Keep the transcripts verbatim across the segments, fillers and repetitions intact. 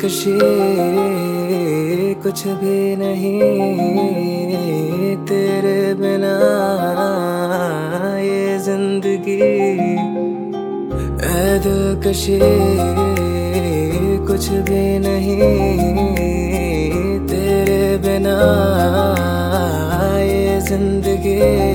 दिलकशी कुछ भी नहीं तेरे बिना ये जिंदगी। ऐ दिलकशी कुछ भी नहीं तेरे बिना ये जिंदगी।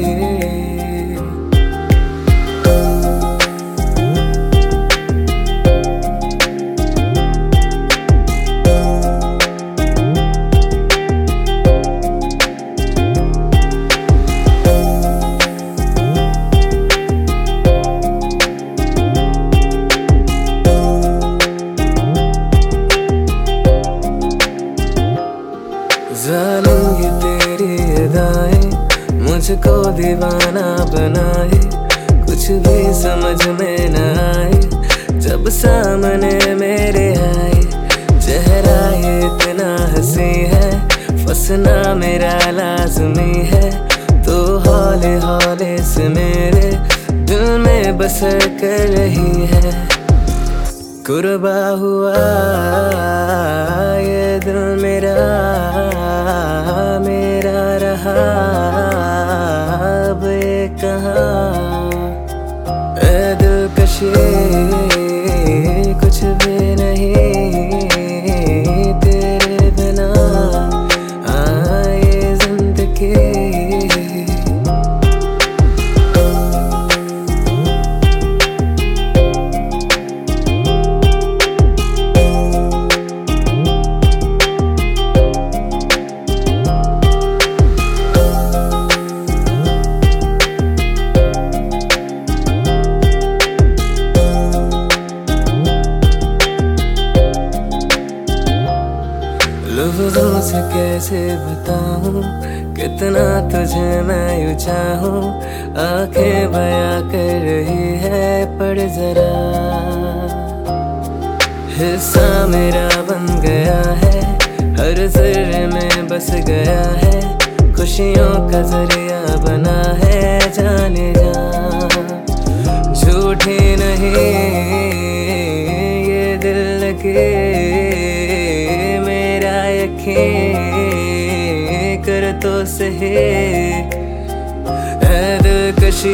जालूंगी तेरी अदाएं मुझको दीवाना बनाए, कुछ भी समझ में न आए जब सामने मेरे आए। चेहरा ये इतना हंसी है, फंसना मेरा लाज़मी है, तो हौले हौले से मेरे दिल में बसर कर रही है। कुर्बा हुआ ये दिल मेरा मेरा रहा अब ये कहाँ। ऐ दिलकशी कुछ भी नहीं तेरे बिना ये जिंदगी। लफ्ज़ों से कैसे बताऊं कितना तुझे मैं यूं चाहूं। आंखें बयां कर रही है पर जरा हिस्सा मेरा बन गया है, हर ज़र्रे में बस गया है, खुशियों का जरिया बना है जाने जा। झूठी नहीं ये दिल लगे कर तो सही। ऐ दिलकशी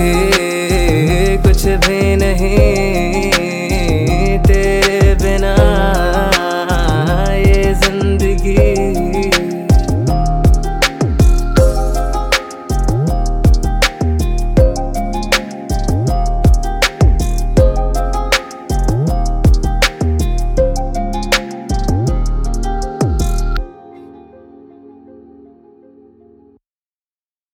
कुछ भी नहीं तेरे बिना ये जिंदगी।